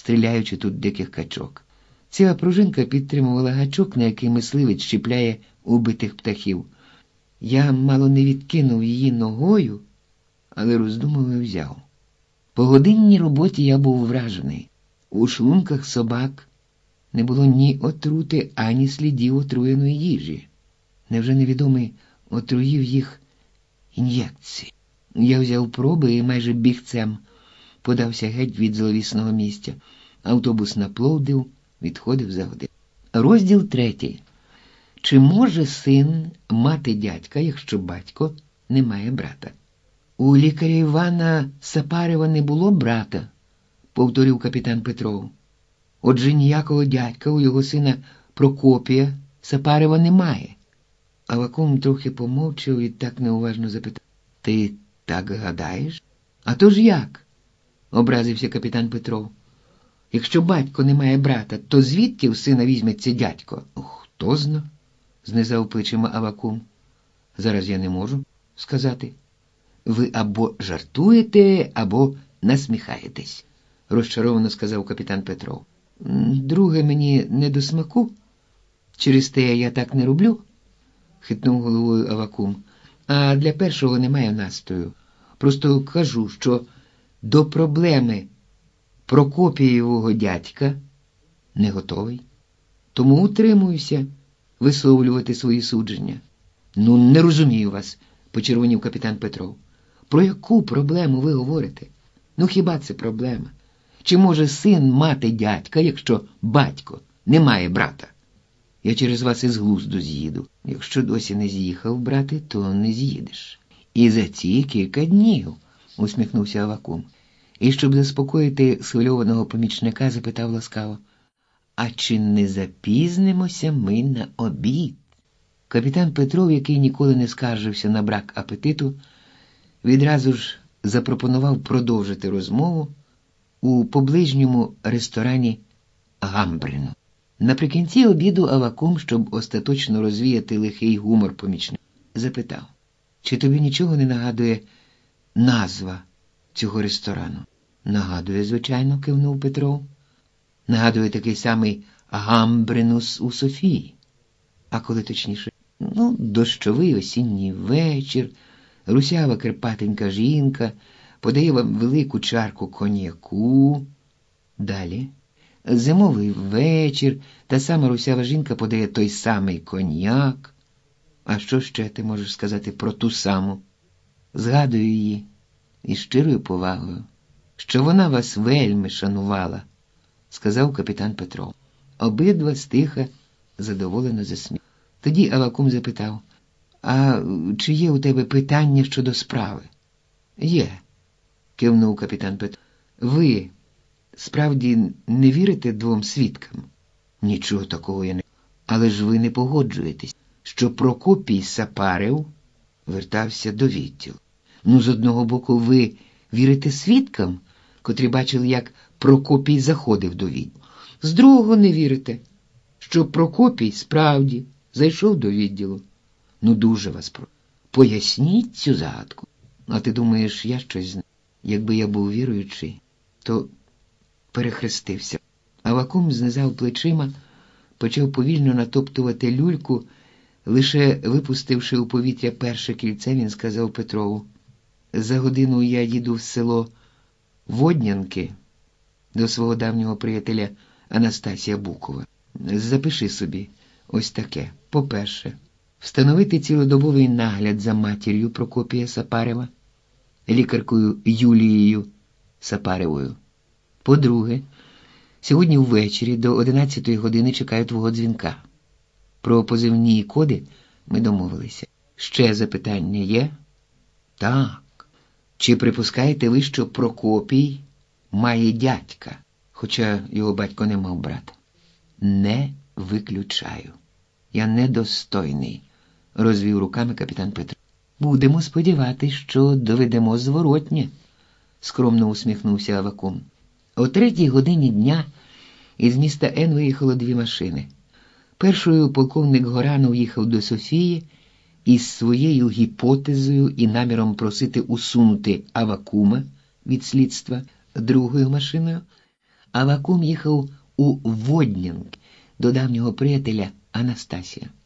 стріляючи тут диких качок. Ціла пружинка підтримувала гачок, на який мисливець чіпляє убитих птахів. Я мало не відкинув її ногою, але роздумав і взяв. По годинній роботі я був вражений. У шлунках собак не було ні отрути, ані слідів отруєної їжі. Невже невідомий отруїв їх ін'єкції? Я взяв проби і майже бігцем подався геть від зловісного місця. Автобус напловдив, відходив за годину. Розділ 3. Чи може син мати дядька, якщо батько не має брата? У лікаря Івана Сапарева не було брата, повторив капітан Петров. Отже, ніякого дядька у його сина Прокопія Сапарева немає. Авакум трохи помовчав і так неуважно запитав: ти так гадаєш? А то ж як? Образився капітан Петров. Якщо батько не має брата, то звідки в сина візьметься дядько? Хто зна? Знизав плечима Авакум. Зараз я не можу сказати. Ви або жартуєте, або насміхаєтесь, розчаровано сказав капітан Петров. Друге мені не до смаку. Через те я так не роблю, хитнув головою Авакум. А для першого немає настою. Просто кажу, що до проблеми Прокопієвого дядька не готовий. Тому утримуюся висловлювати свої судження. Не розумію вас, почервонів капітан Петров. Про яку проблему ви говорите? Хіба це проблема? Чи може син мати дядька, якщо батько не має брата? Я через вас із глузду з'їду. Якщо досі не з'їхав, брате, то не з'їдеш. І за ці кілька днів, усміхнувся Авакум. І щоб заспокоїти схвильованого помічника, запитав ласкаво: а чи не запізнимося ми на обід? Капітан Петров, який ніколи не скаржився на брак апетиту, відразу ж запропонував продовжити розмову у поближньому ресторані Гамбрину. Наприкінці обіду Авакум, щоб остаточно розвіяти лихий гумор помічника, запитав: чи тобі нічого не нагадує назва цього ресторану? Нагадує, звичайно, кивнув Петров. Нагадує такий самий Гамбринус у Софії. А коли точніше? Дощовий осінній вечір, русява кирпатенька жінка подає вам велику чарку коньяку. Далі. Зимовий вечір, та сама русява жінка подає той самий коньяк. А що ще ти можеш сказати про ту саму? Згадую її із щирою повагою, що вона вас вельми шанувала, сказав капітан Петров. Обидва стиха задоволено засміяли. Тоді Авакум запитав: а чи є у тебе питання щодо справи? Є, кивнув капітан Петров. Ви справді не вірите двом свідкам? Нічого такого я не... Але ж ви не погоджуєтесь, що Прокопій Сапарев вертався до відділу. З одного боку, ви вірите свідкам, котрі бачили, як Прокопій заходив до відділу. З другого не вірите, що Прокопій справді зайшов до відділу. Дуже вас прошу. Поясніть цю загадку. А ти думаєш, я щось знаю? Якби я був віруючий, то перехрестився. Авакум знизав плечима, почав повільно натоптувати люльку. Лише випустивши у повітря перше кільце, він сказав Петрову: за годину я їду в село Воднянки до свого давнього приятеля Анастасія Букова. Запиши собі ось таке. По-перше, встановити цілодобовий нагляд за матір'ю Прокопія Сапарева, лікаркою Юлією Сапаревою. По-друге, сьогодні ввечері до 11-ї години чекаю твого дзвінка. Про позивні коди ми домовилися. Ще запитання є? Так. Чи припускаєте ви, що Прокопій має дядька, хоча його батько не мав брата? Не виключаю. Я недостойний, розвів руками капітан Петро. Будемо сподіватись, що доведемо зворотнє, скромно усміхнувся Авакум. О 3-й годині дня із міста Н виїхало 2 машини. Першою полковник Горанов їхав до Софії із своєю гіпотезою і наміром просити усунути Авакума від слідства. Другою машиною Авакум їхав у Воднінг до давнього приятеля Анастасія.